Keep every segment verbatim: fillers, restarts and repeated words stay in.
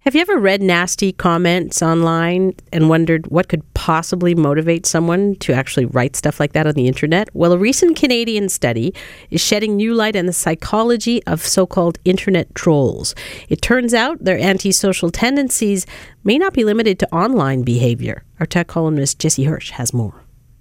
Have you ever read nasty comments online and wondered what could possibly motivate someone to actually write stuff like that on the internet? Well, a recent Canadian study is shedding new light on the psychology of so-called internet trolls. It turns out their antisocial tendencies may not be limited to online behavior. Our tech columnist Jesse Hirsch has more.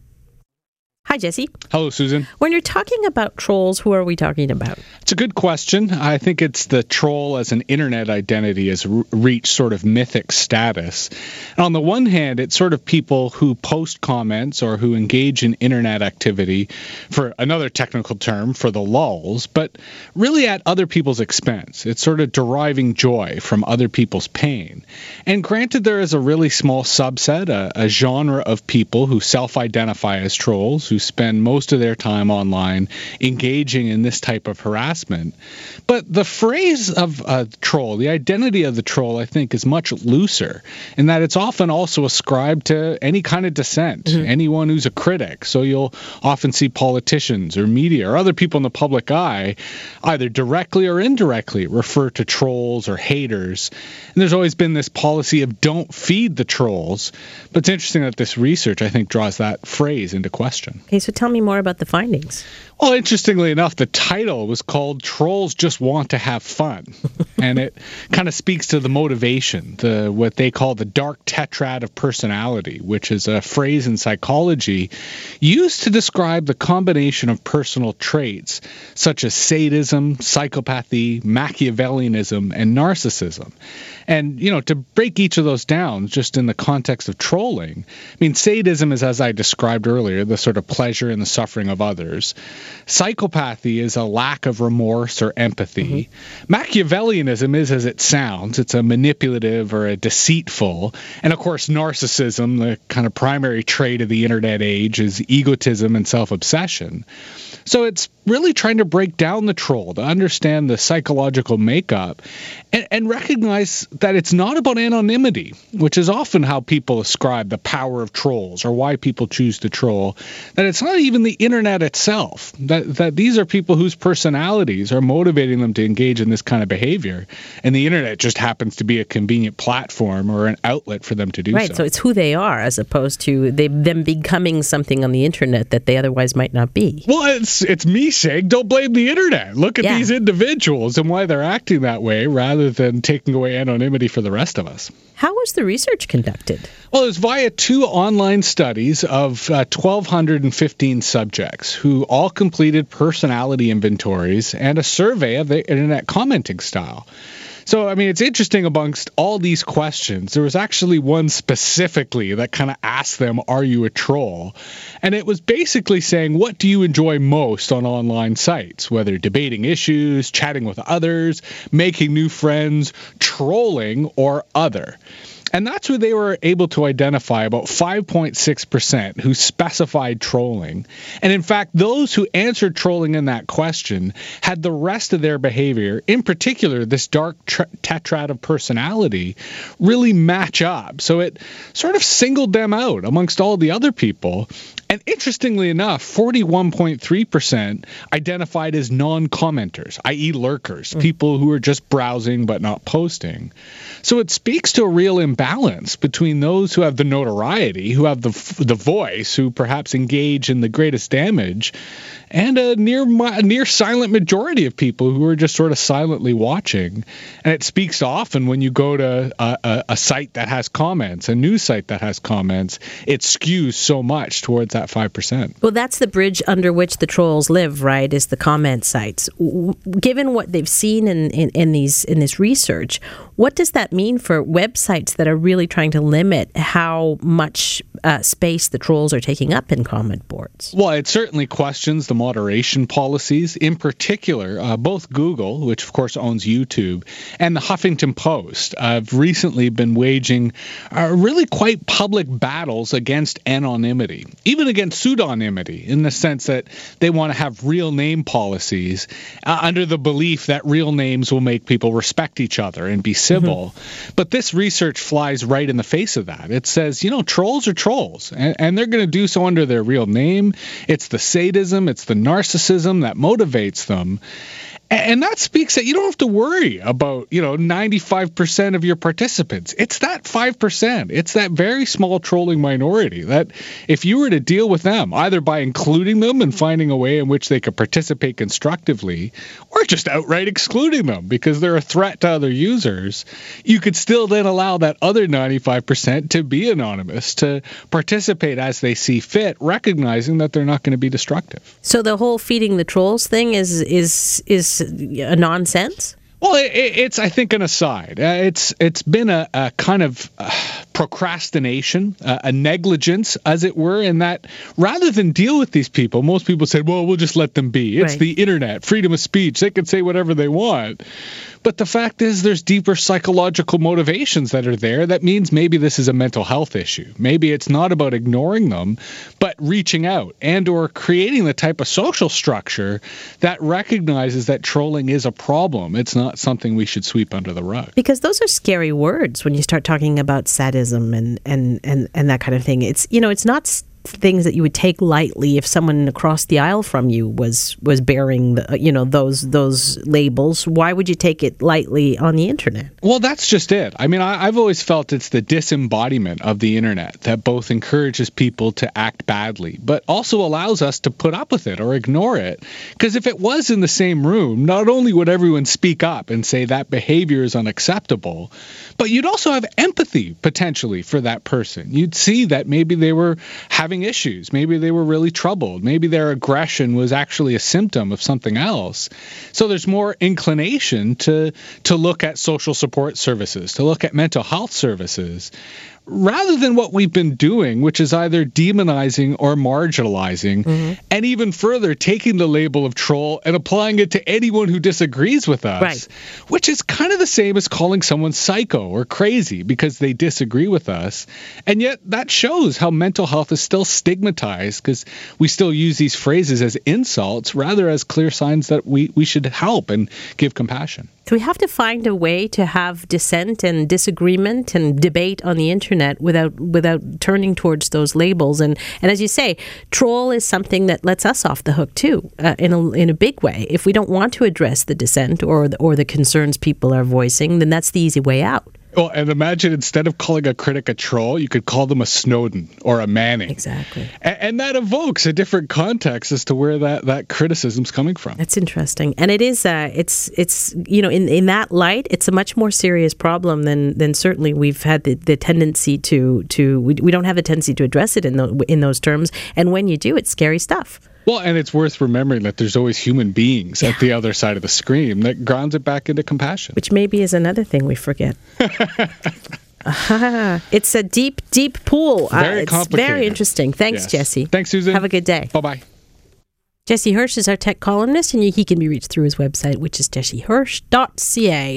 Hi, Jesse. Hello, Susan. When you're talking about trolls, who are we talking about? It's a good question. I think it's the troll as an internet identity has re- reached sort of mythic status. And on the one hand, it's sort of people who post comments or who engage in internet activity, for another technical term, for the lulz, but really at other people's expense. It's sort of deriving joy from other people's pain. And granted, there is a really small subset, a, a genre of people who self-identify as trolls, who spend most of their time online engaging in this type of harassment. But the phrase of a troll, the identity of the troll, I think, is much looser in that it's often also ascribed to any kind of dissent, mm-hmm. anyone who's a critic. So you'll often see politicians or media or other people in the public eye either directly or indirectly refer to trolls or haters. And there's always been this policy of don't feed the trolls. But it's interesting that this research, I think, draws that phrase into question. Okay, so tell me more about the findings. Well, interestingly enough, the title was called Trolls Just Want to Have Fun. And it kind of speaks to the motivation, the what they call the dark tetrad of personality, which is a phrase in psychology used to describe the combination of personal traits such as sadism, psychopathy, Machiavellianism, and narcissism. And, you know, to break each of those down, just in the context of trolling, I mean, sadism is, as I described earlier, the sort of pleasure in the suffering of others. Psychopathy is a lack of remorse or empathy. Mm-hmm. Machiavellianism is as it sounds. It's a manipulative or a deceitful. And, of course, narcissism, the kind of primary trait of the internet age, is egotism and self-obsession. So it's really trying to break down the troll, to understand the psychological makeup, and, and recognize that it's not about anonymity, which is often how people ascribe the power of trolls or why people choose to troll, that it's not even the internet itself, that, that these are people whose personalities are motivating them to engage in this kind of behavior, and the internet just happens to be a convenient platform or an outlet for them to do right, so. Right, so it's who they are as opposed to they, them becoming something on the internet that they otherwise might not be. Well, it's it's me saying, don't blame the internet. Look at yeah. these individuals and why they're acting that way rather than taking away anonymity for the rest of us. How was the research conducted? Well, it was via two online studies of uh, one thousand two hundred fifteen subjects who all completed personality inventories and a survey of the internet commenting style. So, I mean, it's interesting amongst all these questions, there was actually one specifically that kind of asked them, are you a troll? And it was basically saying, what do you enjoy most on online sites? Whether debating issues, chatting with others, making new friends, trolling, or other. And that's who they were able to identify, about five point six percent who specified trolling. And in fact, those who answered trolling in that question had the rest of their behavior, in particular this dark tre- tetrad of personality, really match up. So it sort of singled them out amongst all the other people. And interestingly enough, forty-one point three percent identified as non-commenters, that is lurkers, mm. people who are just browsing but not posting. So it speaks to a real imbalance between those who have the notoriety, who have the the voice, who perhaps engage in the greatest damage, and a near a near silent majority of people who are just sort of silently watching. And it speaks often when you go to a, a, a site that has comments, a news site that has comments, it skews so much towards that five percent. Well, that's the bridge under which the trolls live, right, is the comment sites. Given what they've seen in, in, in these in this research, what does that mean for websites that are really trying to limit how much uh, space the trolls are taking up in comment boards? Well, it certainly questions the moderation policies. In particular, uh, both Google, which of course owns YouTube, and the Huffington Post have recently been waging uh, really quite public battles against anonymity, even against pseudonymity, in the sense that they want to have real name policies uh, under the belief that real names will make people respect each other and be civil. Mm-hmm. But this research flies right in the face of that. It says, you know, trolls are trolls, and, and they're going to do so under their real name. It's the sadism, it's the narcissism that motivates them. And that speaks that you don't have to worry about, you know, ninety-five percent of your participants. It's that five percent. It's that very small trolling minority that if you were to deal with them, either by including them and finding a way in which they could participate constructively, or just outright excluding them because they're a threat to other users, you could still then allow that other ninety-five percent to be anonymous, to participate as they see fit, recognizing that they're not going to be destructive. So the whole feeding the trolls thing is is is a nonsense? Well, it, it's, I think, an aside. Uh, it's It's been a, a kind of uh, procrastination, uh, a negligence, as it were, in that rather than deal with these people, most people say, well, we'll just let them be. It's right. the internet, freedom of speech. They can say whatever they want. But the fact is there's deeper psychological motivations that are there. That means maybe this is a mental health issue. Maybe it's not about ignoring them, but reaching out and or creating the type of social structure that recognizes that trolling is a problem. It's not something we should sweep under the rug. Because those are scary words when you start talking about sadism and, and, and, and that kind of thing. It's, you know, it's not things that you would take lightly if someone across the aisle from you was was bearing the, you know, those those labels. Why would you take it lightly on the internet? Well, that's just it. I mean, I, I've always felt it's the disembodiment of the internet that both encourages people to act badly, but also allows us to put up with it or ignore it. Because if it was in the same room, not only would everyone speak up and say that behavior is unacceptable, but you'd also have empathy potentially for that person. You'd see that maybe they were having issues. Maybe they were really troubled. Maybe their aggression was actually a symptom of something else. So there's more inclination to to look at social support services, to look at mental health services, rather than what we've been doing, which is either demonizing or marginalizing, mm-hmm. and even further taking the label of troll and applying it to anyone who disagrees with us, right. which is kind of the same as calling someone psycho or crazy because they disagree with us. And yet that shows how mental health is still stigmatized because we still use these phrases as insults rather as clear signs that we, we should help and give compassion. So we have to find a way to have dissent and disagreement and debate on the internet without without turning towards those labels. And and as you say, troll is something that lets us off the hook too, uh, in a in a big way. If we don't want to address the dissent or the, or the concerns people are voicing, then that's the easy way out. Well, and imagine instead of calling a critic a troll, you could call them a Snowden or a Manning. Exactly. And, and that evokes a different context as to where that, that criticism's coming from. That's interesting. And it is, uh, it's, it's you know, in, in that light, it's a much more serious problem than than certainly we've had the, the tendency to, to we, we don't have a tendency to address it in, the, in those terms. And when you do, it's scary stuff. Well, and it's worth remembering that there's always human beings yeah. at the other side of the screen that grounds it back into compassion. Which maybe is another thing we forget. uh, it's a deep, deep pool. Very uh, it's complicated. Very interesting. Thanks, yes. Jesse. Thanks, Susan. Have a good day. Bye-bye. Jesse Hirsch is our tech columnist, and he can be reached through his website, which is jesse hirsch dot c a.